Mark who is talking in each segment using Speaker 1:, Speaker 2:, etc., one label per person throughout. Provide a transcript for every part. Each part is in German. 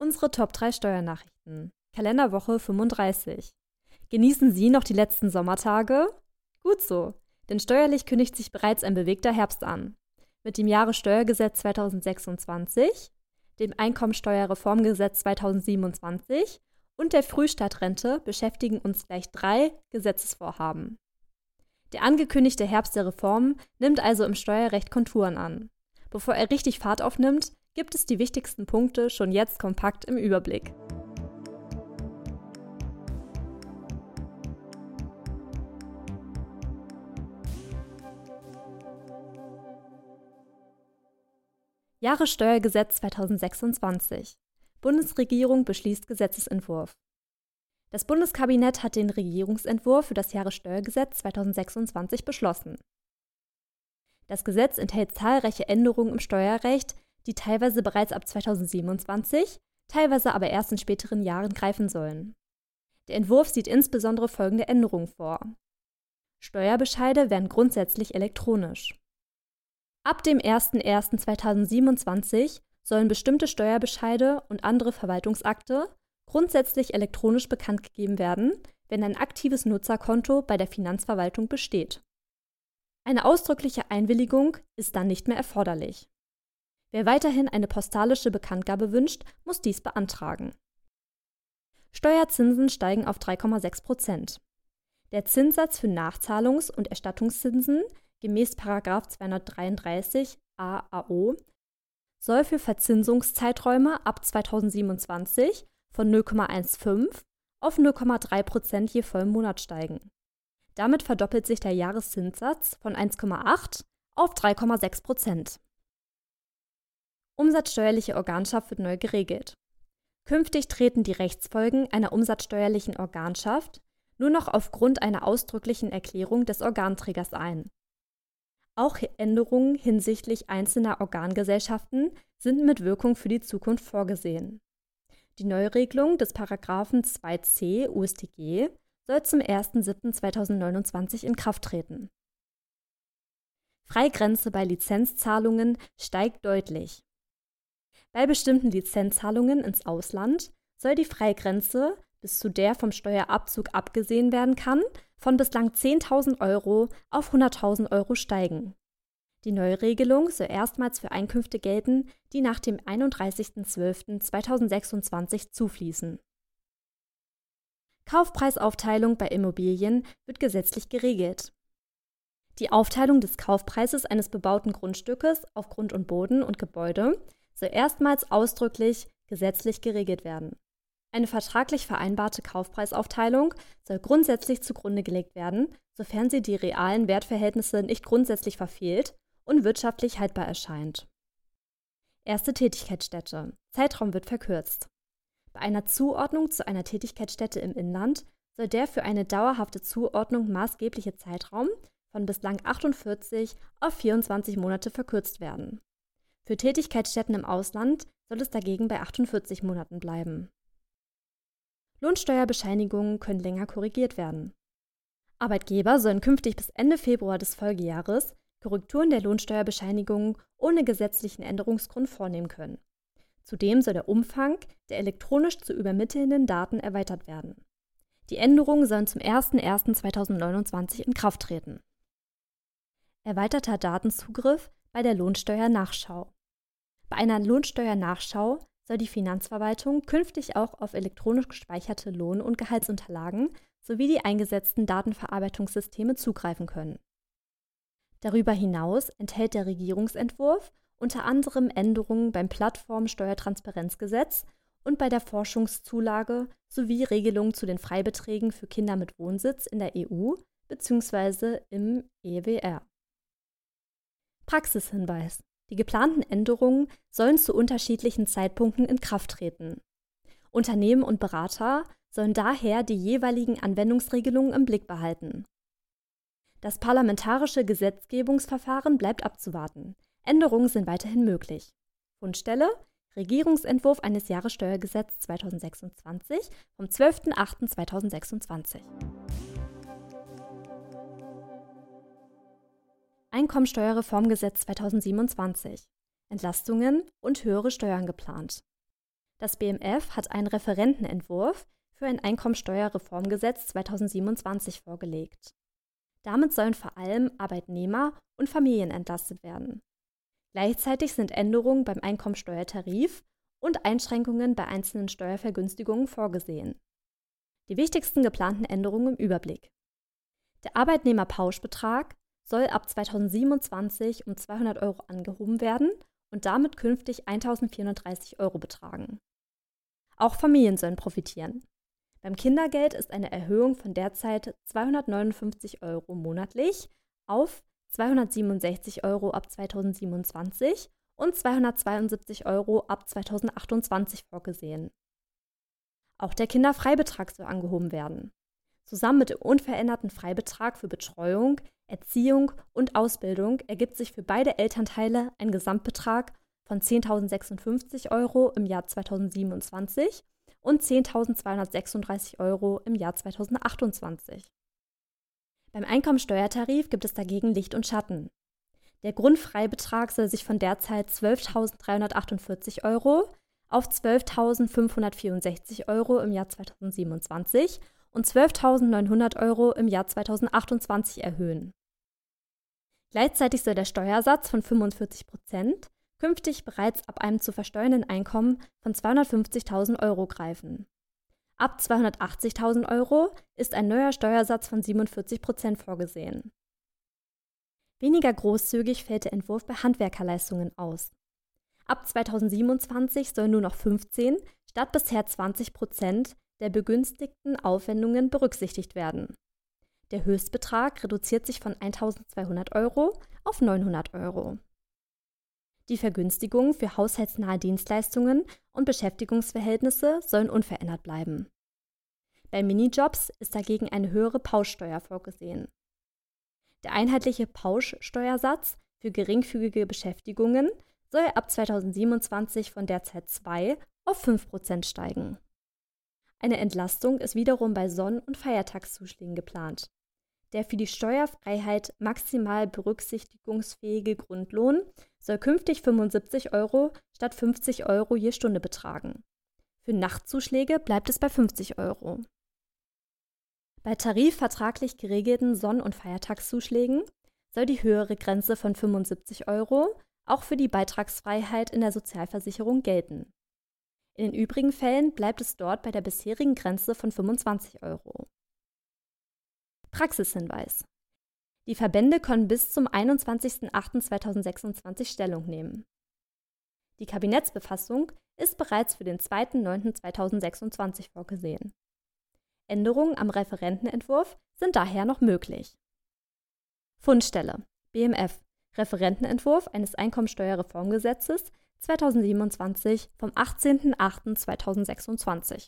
Speaker 1: Unsere Top 3 Steuernachrichten. Kalenderwoche 35. Genießen Sie noch die letzten Sommertage? Gut so, denn steuerlich kündigt sich bereits ein bewegter Herbst an. Mit dem Jahressteuergesetz 2026, dem Einkommensteuerreformgesetz 2027 und der Frühstadtrente beschäftigen uns gleich 3 Gesetzesvorhaben. Der angekündigte Herbst der Reformen nimmt also im Steuerrecht Konturen an. Bevor er richtig Fahrt aufnimmt, gibt es die wichtigsten Punkte schon jetzt kompakt im Überblick. Jahressteuergesetz 2026. Bundesregierung beschließt Gesetzesentwurf. Das Bundeskabinett hat den Regierungsentwurf für das Jahressteuergesetz 2026 beschlossen. Das Gesetz enthält zahlreiche Änderungen im Steuerrecht, die teilweise bereits ab 2027, teilweise aber erst in späteren Jahren greifen sollen. Der Entwurf sieht insbesondere folgende Änderungen vor. Steuerbescheide werden grundsätzlich elektronisch. Ab dem 01.01.2027 sollen bestimmte Steuerbescheide und andere Verwaltungsakte grundsätzlich elektronisch bekannt gegeben werden, wenn ein aktives Nutzerkonto bei der Finanzverwaltung besteht. Eine ausdrückliche Einwilligung ist dann nicht mehr erforderlich. Wer weiterhin eine postalische Bekanntgabe wünscht, muss dies beantragen. Steuerzinsen steigen auf 3,6%. Der Zinssatz für Nachzahlungs- und Erstattungszinsen gemäß § 233 AAO soll für Verzinsungszeiträume ab 2027 von 0,15 auf 0,3% je vollen Monat steigen. Damit verdoppelt sich der Jahreszinssatz von 1,8 auf 3,6%. Umsatzsteuerliche Organschaft wird neu geregelt. Künftig treten die Rechtsfolgen einer umsatzsteuerlichen Organschaft nur noch aufgrund einer ausdrücklichen Erklärung des Organträgers ein. Auch Änderungen hinsichtlich einzelner Organgesellschaften sind mit Wirkung für die Zukunft vorgesehen. Die Neuregelung des Paragraphen 2c UStG soll zum 01.07.2029 in Kraft treten. Freigrenze bei Lizenzzahlungen steigt deutlich. Bei bestimmten Lizenzzahlungen ins Ausland soll die Freigrenze, bis zu der vom Steuerabzug abgesehen werden kann, von bislang 10.000 € auf 100.000 € steigen. Die Neuregelung soll erstmals für Einkünfte gelten, die nach dem 31.12.2026 zufließen. Kaufpreisaufteilung bei Immobilien wird gesetzlich geregelt. Die Aufteilung des Kaufpreises eines bebauten Grundstückes auf Grund und Boden und Gebäude soll erstmals ausdrücklich gesetzlich geregelt werden. Eine vertraglich vereinbarte Kaufpreisaufteilung soll grundsätzlich zugrunde gelegt werden, sofern sie die realen Wertverhältnisse nicht grundsätzlich verfehlt und wirtschaftlich haltbar erscheint. Erste Tätigkeitsstätte. Zeitraum wird verkürzt. Bei einer Zuordnung zu einer Tätigkeitsstätte im Inland soll der für eine dauerhafte Zuordnung maßgebliche Zeitraum von bislang 48 auf 24 Monate verkürzt werden. Für Tätigkeitsstätten im Ausland soll es dagegen bei 48 Monaten bleiben. Lohnsteuerbescheinigungen können länger korrigiert werden. Arbeitgeber sollen künftig bis Ende Februar des Folgejahres Korrekturen der Lohnsteuerbescheinigungen ohne gesetzlichen Änderungsgrund vornehmen können. Zudem soll der Umfang der elektronisch zu übermittelnden Daten erweitert werden. Die Änderungen sollen zum 01.01.2029 in Kraft treten. Erweiterter Datenzugriff bei der Lohnsteuernachschau. Bei einer Lohnsteuernachschau soll die Finanzverwaltung künftig auch auf elektronisch gespeicherte Lohn- und Gehaltsunterlagen sowie die eingesetzten Datenverarbeitungssysteme zugreifen können. Darüber hinaus enthält der Regierungsentwurf unter anderem Änderungen beim Plattformsteuertransparenzgesetz und bei der Forschungszulage sowie Regelungen zu den Freibeträgen für Kinder mit Wohnsitz in der EU bzw. im EWR. Praxishinweis: Die geplanten Änderungen sollen zu unterschiedlichen Zeitpunkten in Kraft treten. Unternehmen und Berater sollen daher die jeweiligen Anwendungsregelungen im Blick behalten. Das parlamentarische Gesetzgebungsverfahren bleibt abzuwarten. Änderungen sind weiterhin möglich. Fundstelle: Regierungsentwurf eines Jahressteuergesetz 2026 vom 12.08.2026. Einkommensteuerreformgesetz 2027. Entlastungen und höhere Steuern geplant. Das BMF hat einen Referentenentwurf für ein Einkommensteuerreformgesetz 2027 vorgelegt. Damit sollen vor allem Arbeitnehmer und Familien entlastet werden. Gleichzeitig sind Änderungen beim Einkommensteuertarif und Einschränkungen bei einzelnen Steuervergünstigungen vorgesehen. Die wichtigsten geplanten Änderungen im Überblick. Der Arbeitnehmerpauschbetrag soll ab 2027 um 200 € angehoben werden und damit künftig 1.430 € betragen. Auch Familien sollen profitieren. Beim Kindergeld ist eine Erhöhung von derzeit 259 € monatlich auf 267 € ab 2027 und 272 € ab 2028 vorgesehen. Auch der Kinderfreibetrag soll angehoben werden. Zusammen mit dem unveränderten Freibetrag für Betreuung, Erziehung und Ausbildung ergibt sich für beide Elternteile ein Gesamtbetrag von 10.056 € im Jahr 2027 und 10.236 € im Jahr 2028. Beim Einkommensteuertarif gibt es dagegen Licht und Schatten. Der Grundfreibetrag soll sich von derzeit 12.348 € auf 12.564 € im Jahr 2027 und 12.900 € im Jahr 2028 erhöhen. Gleichzeitig soll der Steuersatz von 45% künftig bereits ab einem zu versteuernden Einkommen von 250.000 € greifen. Ab 280.000 € ist ein neuer Steuersatz von 47% vorgesehen. Weniger großzügig fällt der Entwurf bei Handwerkerleistungen aus. Ab 2027 sollen nur noch 15 statt bisher 20% der begünstigten Aufwendungen berücksichtigt werden. Der Höchstbetrag reduziert sich von 1.200 € auf 900 €. Die Vergünstigungen für haushaltsnahe Dienstleistungen und Beschäftigungsverhältnisse sollen unverändert bleiben. Bei Minijobs ist dagegen eine höhere Pauschsteuer vorgesehen. Der einheitliche Pauschsteuersatz für geringfügige Beschäftigungen soll ab 2027 von derzeit 2 auf 5% steigen. Eine Entlastung ist wiederum bei Sonn- und Feiertagszuschlägen geplant. Der für die Steuerfreiheit maximal berücksichtigungsfähige Grundlohn soll künftig 75 € statt 50 € je Stunde betragen. Für Nachtzuschläge bleibt es bei 50 €. Bei tarifvertraglich geregelten Sonn- und Feiertagszuschlägen soll die höhere Grenze von 75 € auch für die Beitragsfreiheit in der Sozialversicherung gelten. In den übrigen Fällen bleibt es dort bei der bisherigen Grenze von 25 €. Praxishinweis: Die Verbände können bis zum 21.08.2026 Stellung nehmen. Die Kabinettsbefassung ist bereits für den 2.9.2026 vorgesehen. Änderungen am Referentenentwurf sind daher noch möglich. Fundstelle: BMF Referentenentwurf eines Einkommensteuerreformgesetzes 2027 vom 18.08.2026.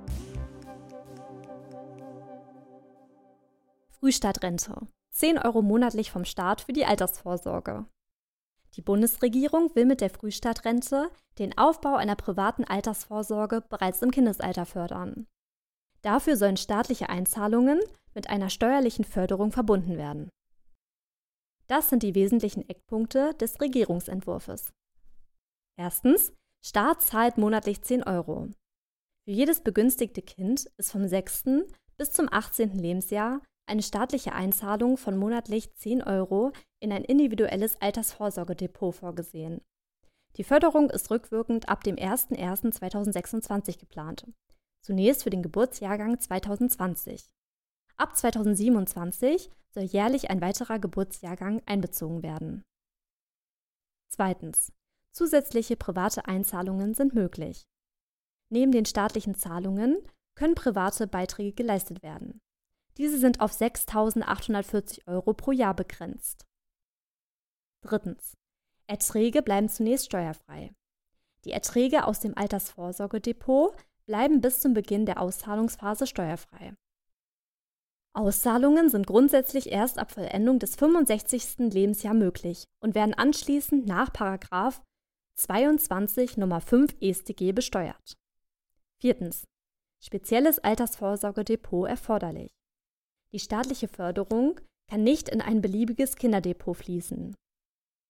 Speaker 1: Frühstart-Rente: 10 € monatlich vom Staat für die Altersvorsorge. Die Bundesregierung will mit der Frühstart-Rente den Aufbau einer privaten Altersvorsorge bereits im Kindesalter fördern. Dafür sollen staatliche Einzahlungen mit einer steuerlichen Förderung verbunden werden. Das sind die wesentlichen Eckpunkte des Regierungsentwurfs. Erstens: Staat zahlt monatlich 10 €. Für jedes begünstigte Kind ist vom 6. bis zum 18. Lebensjahr eine staatliche Einzahlung von monatlich 10 € in ein individuelles Altersvorsorgedepot vorgesehen. Die Förderung ist rückwirkend ab dem 01.01.2026 geplant. Zunächst für den Geburtsjahrgang 2020. Ab 2027 soll jährlich ein weiterer Geburtsjahrgang einbezogen werden. Zweitens: Zusätzliche private Einzahlungen sind möglich. Neben den staatlichen Zahlungen können private Beiträge geleistet werden. Diese sind auf 6.840 € pro Jahr begrenzt. Drittens: Erträge bleiben zunächst steuerfrei. Die Erträge aus dem Altersvorsorgedepot bleiben bis zum Beginn der Auszahlungsphase steuerfrei. Auszahlungen sind grundsätzlich erst ab Vollendung des 65. Lebensjahr möglich und werden anschließend nach § 22 Nummer 5 EStG besteuert. Viertens: Spezielles Altersvorsorgedepot erforderlich. Die staatliche Förderung kann nicht in ein beliebiges Kinderdepot fließen.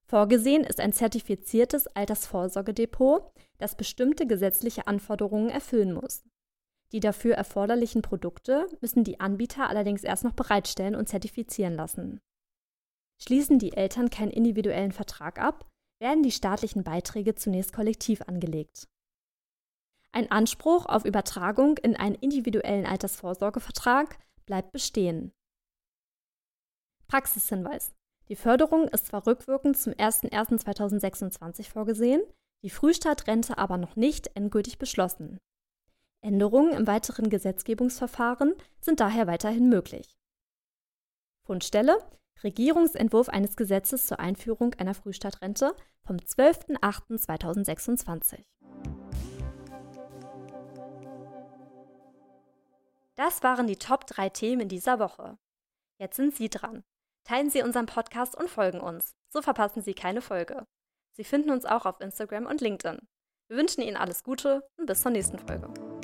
Speaker 1: Vorgesehen ist ein zertifiziertes Altersvorsorgedepot, das bestimmte gesetzliche Anforderungen erfüllen muss. Die dafür erforderlichen Produkte müssen die Anbieter allerdings erst noch bereitstellen und zertifizieren lassen. Schließen die Eltern keinen individuellen Vertrag ab, werden die staatlichen Beiträge zunächst kollektiv angelegt. Ein Anspruch auf Übertragung in einen individuellen Altersvorsorgevertrag bleibt bestehen. Praxishinweis: Die Förderung ist zwar rückwirkend zum 01.01.2026 vorgesehen, die Frühstartrente aber noch nicht endgültig beschlossen. Änderungen im weiteren Gesetzgebungsverfahren sind daher weiterhin möglich. Fundstelle: Regierungsentwurf eines Gesetzes zur Einführung einer Frühstartrente vom 12.08.2026. Das waren die Top 3 Themen in dieser Woche. Jetzt sind Sie dran. Teilen Sie unseren Podcast und folgen uns. So verpassen Sie keine Folge. Sie finden uns auch auf Instagram und LinkedIn. Wir wünschen Ihnen alles Gute und bis zur nächsten Folge.